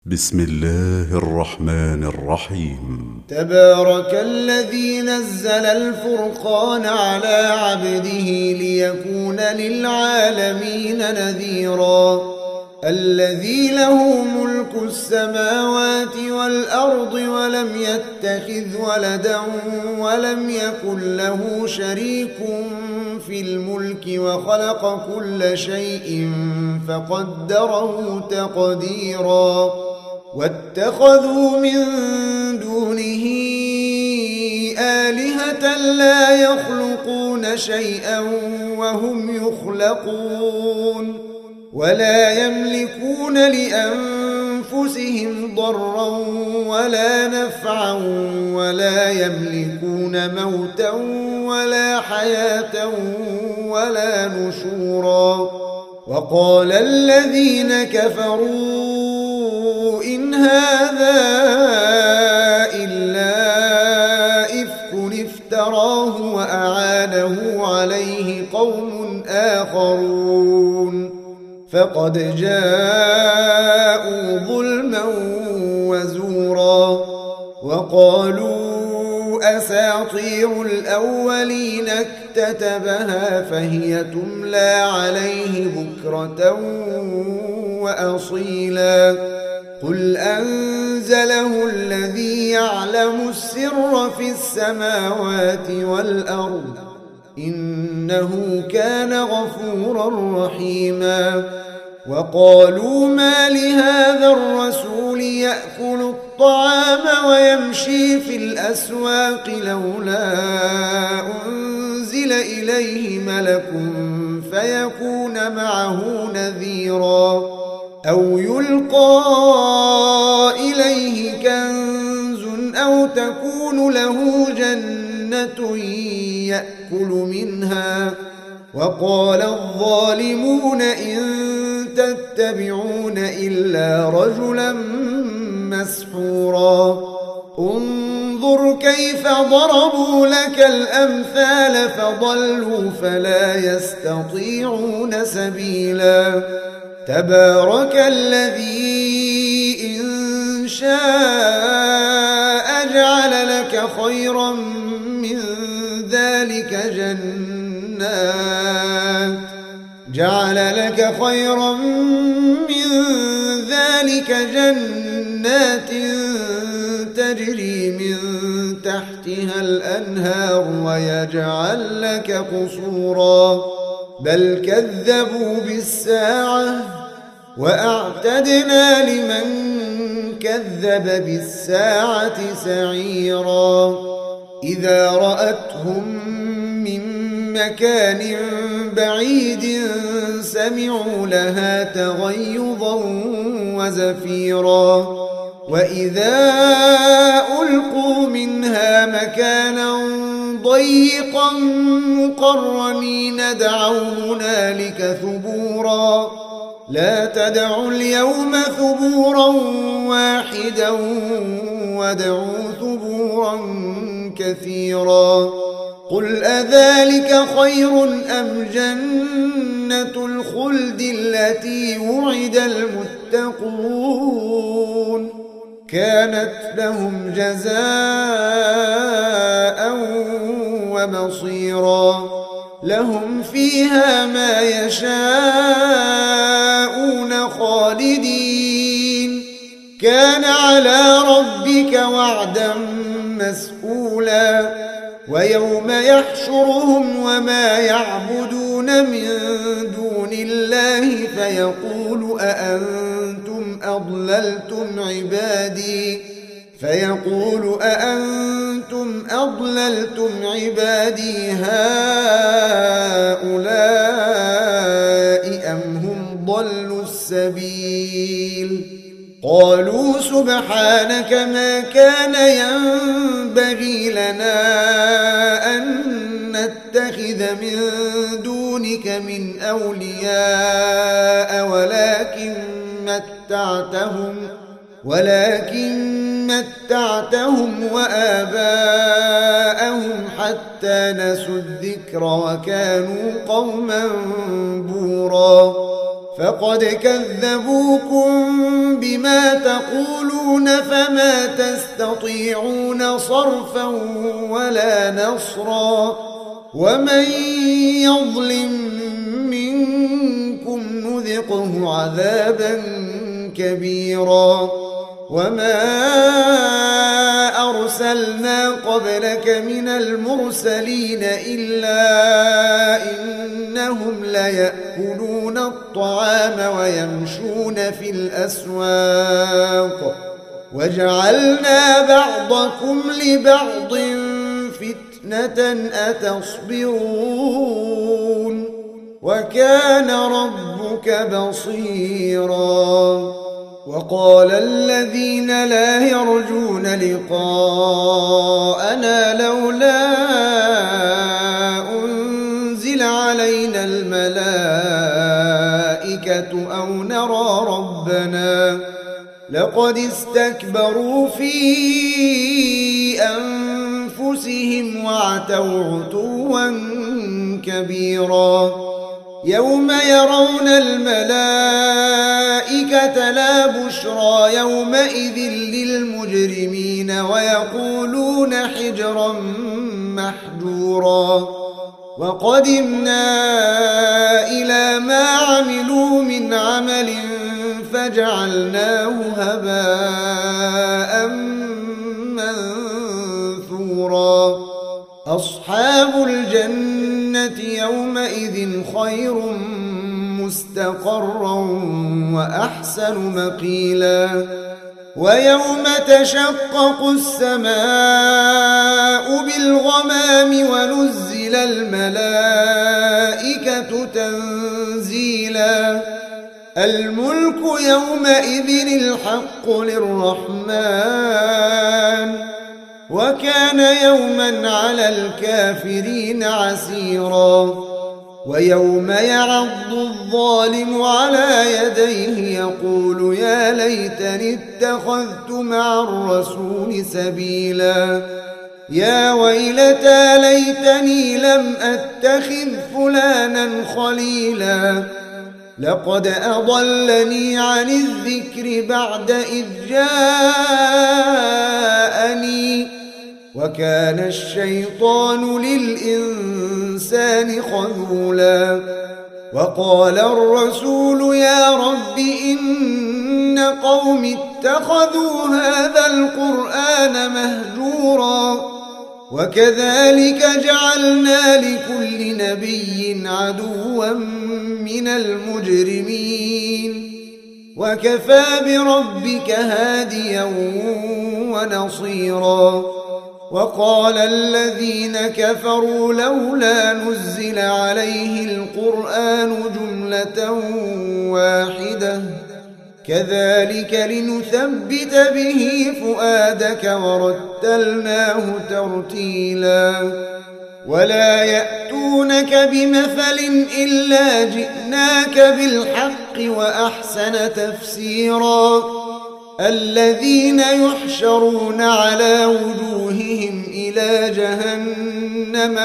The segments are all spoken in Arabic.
بسم الله الرحمن الرحيم. تبارك الذي نزل الفرقان على عبده ليكون للعالمين نذيرا. الذي له ملك السماوات والأرض ولم يتخذ ولدا ولم يكن له شريك في الملك وخلق كل شيء فقدره تقديرا. واتخذوا من دونه آلهة لا يخلقون شيئا وهم يخلقون ولا يملكون لأنفسهم ضرا ولا نفعا ولا يملكون موتا ولا حياة ولا نشورا. وقال الذين كفروا إن هذا إلا إفك افتراه وأعانه عليه قوم آخرون فقد جاءوا ظلما وزورا. وقالوا أساطير الأولين اكتتبها فهي تملى عليه بكرة وأصيلا. قل أنزله الذي يعلم السر في السماوات والأرض إنه كان غفورا رحيما. وقالوا ما لهذا الرسول يأكل الطعام ويمشي في الأسواق لولا أنزل إليه ملك فيكون معه نذيرا أو يلقى إليه كنز أو تكون له جنة يأكل منها. وقال الظالمون إن تتبعون إلا رجلا مسحورا. انظر كيف ضربوا لك الأمثال فضلوا فلا يستطيعون سبيلا. تبارك الذي إن شاء جعل لك خيرا من ذلك جنات تجري من تحتها الأنهار ويجعل لك قصورا بل كذبوا بالساعة وأعتدنا لمن كذب بالساعة سعيرا. إذا رأتهم من مكان بعيد سمعوا لها تغيظا وزفيرا. وإذا ألقوا منها مكانا ضيقا مقرنين دعوا هنالك ثبورا. لا تدعوا اليوم ثبورا واحدا وادعوا ثبورا كثيرا. قل أذلك خير أم جنة الخلد التي وعد المتقون كانت لهم جزاء ومصيرا. لهم فيها ما يشاءون خالدين كان على ربك وعدا مسئولا. ويوم يحشرهم وما يعبدون من دون الله فيقول أأنتم أضللتم عبادي هؤلاء أم هم ضلوا السبيل. قالوا سبحانك ما كان ينبغي لنا أن نتخذ من دونك من أولياء ولكن متعتهم وآباءهم حتى نسوا الذكر وكانوا قوما بورا. فقد كذبوكم بما تقولون فما تستطيعون صرفا ولا نصرا ومن يظلم منكم نذقه عذابا كبيرا وما أرسلنا قبلك من المرسلين إلا إنهم ليأكلون الطعام ويمشون في الأسواق وجعلنا بعضكم لبعض فتنة أتصبرون وكان ربك بصيرا وقال الذين لا يرجون لقاءنا لولا أنزل علينا الملائكة أو نرى ربنا لقد استكبروا في أنفسهم وعتوا عتوا كبيرا يوم يرون الملائكة لا بشرى يومئذ للمجرمين ويقولون حجرا محجورا وقدمنا إلى ما عملوا من عمل فجعلناه هباء منثورا أصحاب الجنة يومئذ خير مستقرا وأحسن مقيلا ويوم تشقق السماء بالغمام ونزل الملائكة تنزيلا الملك يومئذ الحق للرحمن وكان يوما على الكافرين عسيرا ويوم يعض الظالم على يديه يقول يا ليتني اتخذت مع الرسول سبيلا يا ويلتى ليتني لم أتخذ فلانا خليلا لقد أضلني عن الذكر بعد إذ جاءني وكان الشيطان للإنسان خذولا وقال الرسول يا رب إن قوم اتخذوا هذا القرآن مهجورا وكذلك جعلنا لكل نبي عدوا من المجرمين وكفى بربك هاديا ونصيرا وقال الذين كفروا لولا نزل عليه القرآن جملة واحدة كذلك لنثبت به فؤادك ورتلناه ترتيلا ولا يأتونك بمثل إلا جئناك بالحق وأحسن تفسيرا الذين يحشرون على وجوههم إلى جهنم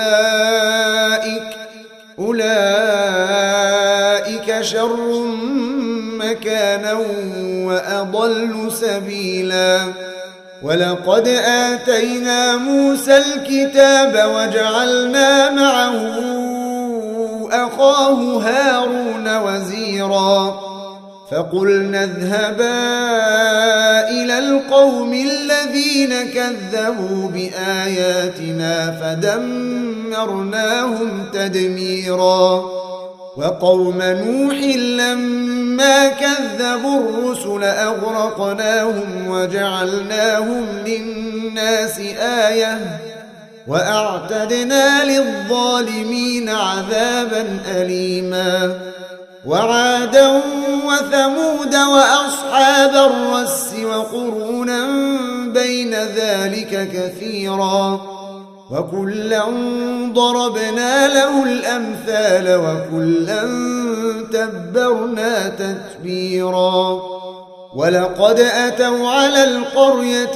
أولئك شر مكانا وأضل سبيلا ولقد آتينا موسى الكتاب وجعلنا معه أخاه هارون وزيرا فقلنا اذهبا إلى القوم الذين كذبوا بآياتنا فدمرناهم تدميرا وقوم نوح لما كذبوا الرسل أغرقناهم وجعلناهم للناس آية وأعتدنا للظالمين عذابا أليما وعادا وثمود وأصحاب الرس وقرونا بين ذلك كثيرا وكلا ضربنا له الأمثال وكلا تبرنا تتبيرا ولقد أتوا على القرية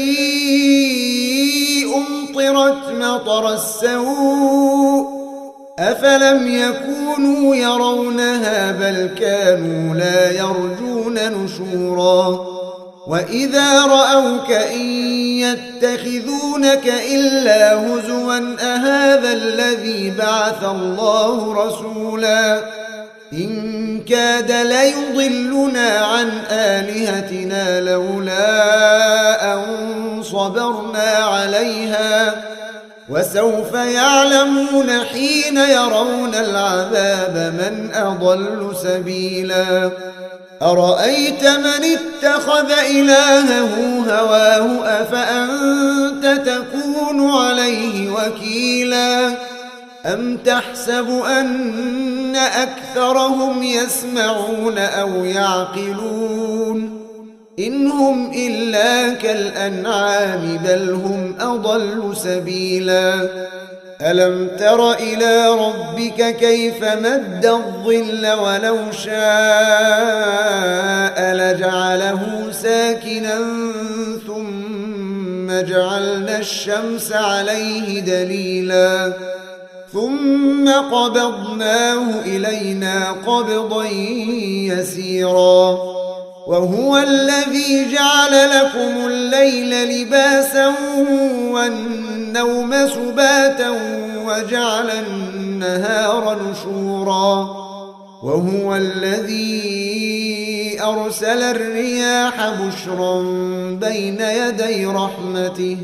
التي أمطرت مطر السوء أفلم يكونوا يرونها بل كانوا لا يرجون نشورا وإذا رأوك إن يتخذونك إلا هزوا أهذا الذي بعث الله رسولا إن كاد ليضلنا عن آلهتنا لولا أن صبرنا عليها وسوف يعلمون حين يرون العذاب من أضل سبيلا أرأيت من اتخذ إلهه هواه أفأنت تكون عليه وكيلا أم تحسب أن أكثرهم يسمعون أو يعقلون إن هم إلا كالأنعام بل هم أضل سبيلا ألم تر إلى ربك كيف مد الظل ولو شاء لجعله ساكنا ثم جعلنا الشمس عليه دليلا ثم قبضناه إلينا قبضا يسيرا وهو الذي جعل لكم الليل لباسا والنوم سباتا وجعل النهار نشورا وهو الذي أرسل الرياح بشرا بين يدي رحمته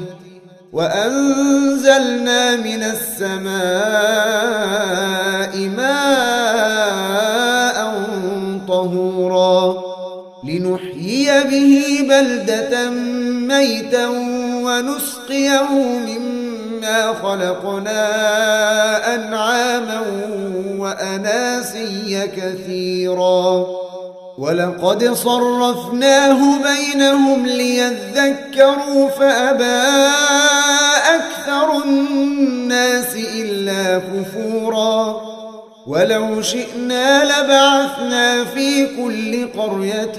وأنزلنا من السماء ماء طهورا لنحيي به بلدة ميتا ونسقيه مما خلقنا أنعاما وأناسيا كثيرا ولقد صرفناه بينهم ليذكروا فأبى أكثر الناس إلا كفورا ولو شئنا لبعثنا في كل قرية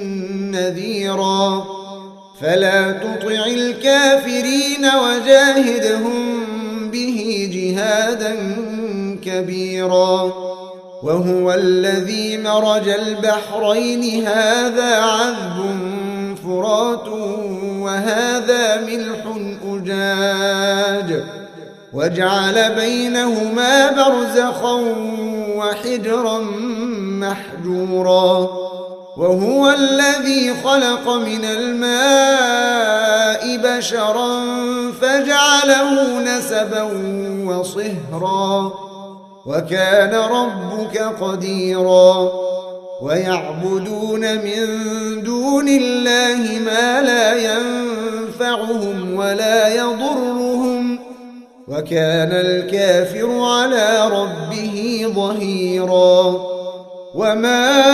نذيرا فلا تطع الكافرين وجاهدهم به جهادا كبيرا وهو الذي مرج البحرين هذا عذب فرات وهذا ملح أجاج وجعل بينهما برزخا وحجرا محجورا وهو الذي خلق من الماء بشرا فجعله نسبا وصهرا وكان ربك قديرا ويعبدون من دون الله ما لا ينفعهم ولا يضرهم وكان الكافر على ربه ظهيرا وما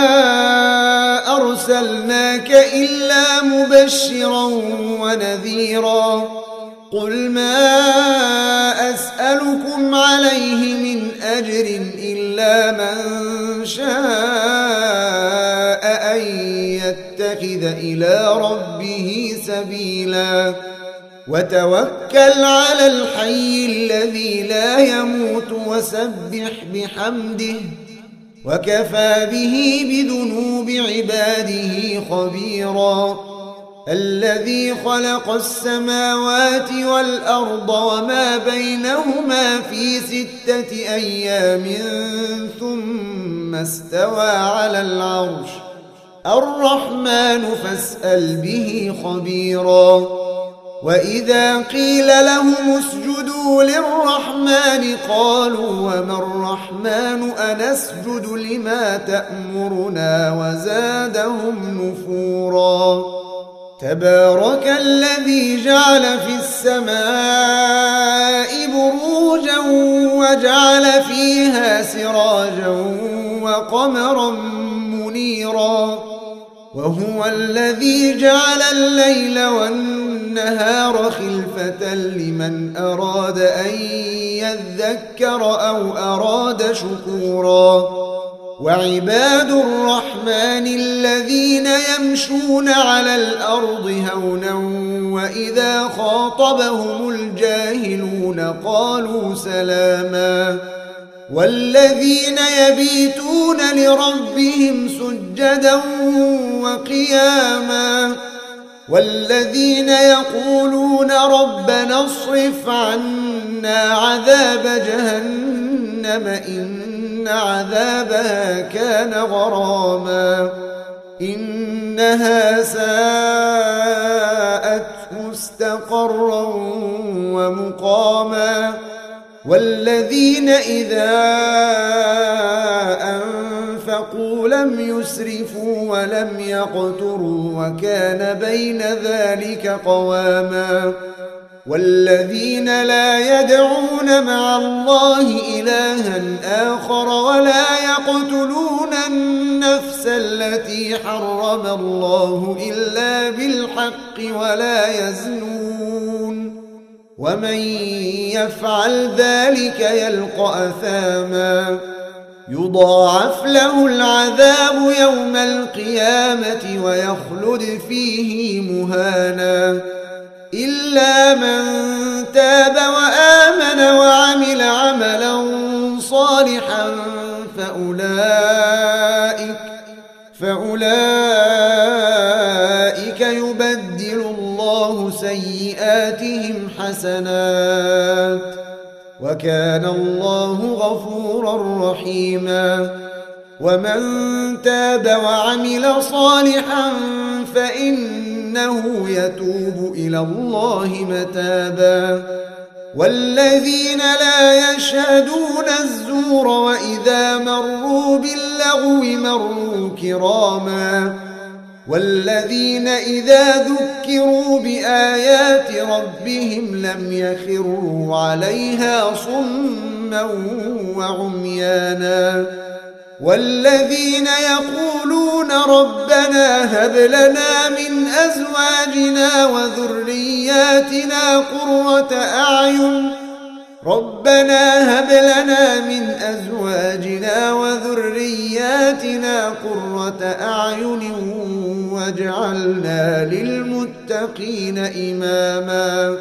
أرسلناك إلا مبشرا ونذيرا قل ما أسألكم عليه من أجر إلا من شاء أن يتخذ إلى ربه سبيلا وتوكل على الحي الذي لا يموت وسبح بحمده وكفى به بذنوب عباده خبيرا الذي خلق السماوات والأرض وما بينهما في 6 أيام ثم استوى على العرش الرحمن فاسأل به خبيرا وإذا قيل لهم اسجدوا للرحمن قالوا وما الرحمن أنسجد لما تأمرنا وزادهم نفورا تبارك الذي جعل في السماء بروجا وجعل فيها سراجا وقمرا منيرا وهو الذي جعل الليل والنهار خلفة لمن أراد أن يذكر أو أراد شكورا وعباد الرحمن الذين يمشون على الأرض هونا وإذا خاطبهم الجاهلون قالوا سلاما والذين يبيتون لربهم سجدا وقياما والذين يقولون ربنا اصرف عنا عذاب جهنم إن عذابها كان غراما إنها ساءت مستقرا ومقاما والذين إذا أنفقوا لم يسرفوا ولم يقتروا وكان بين ذلك قواما والذين لا يدعون مع الله إلها آخر ولا يقتلون النفس التي حرم الله إلا بالحق ولا يزنون ومن يفعل ذلك يلقى أثاما يضاعف له العذاب يوم القيامة ويخلد فيه مهانا إلا من تاب وآمن وعمل عملا صالحا فأولئك يبدل الله سيئاتهم حسنات وكان الله غفورا رحيما ومن تاب وعمل صالحا فإنه يتوب إلى الله متابا والذين لا يشهدون الزور وإذا مروا باللغو مروا كراما والذين إذا ذكروا بآيات ربهم لم يخروا عليها صما وعميانا والذين يقولون ربنا هب لنا من أزواجنا وذرياتنا قرة أعين واجعلنا للمتقين إماما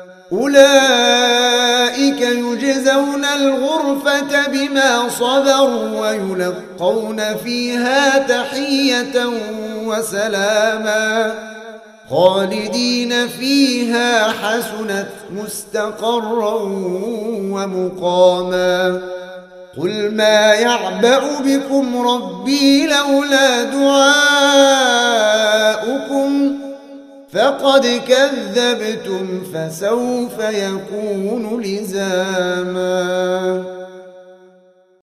أولئك يجزون الغرفة بما صبروا ويلقون فيها تحية وسلاما خالدين فيها حسنت مستقرا ومقاما قل ما يعبأ بكم ربي لولا دعاؤكم فقد كذبتم فسوف يكون لزاما